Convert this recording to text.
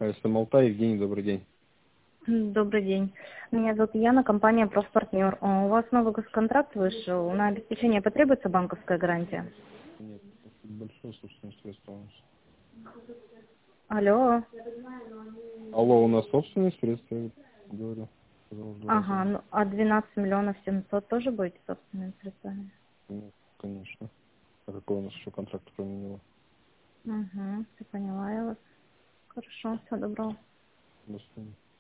АСМ Алтай, Евгений, добрый день. Добрый день. Меня зовут Яна, компания «Профпартнер». У вас новый госконтракт вышел. На обеспечение потребуется банковская гарантия? Нет, это большое собственное средство у нас. Алло. Алло, у нас собственные средства, я говорю. Сказал, что Ага, ну а 12 миллионов 700 тоже будете собственными средствами? Нет, конечно. А какой у нас еще контракт кроме него? Угу, я поняла я вас. Хорошо, всего доброго. До свидания.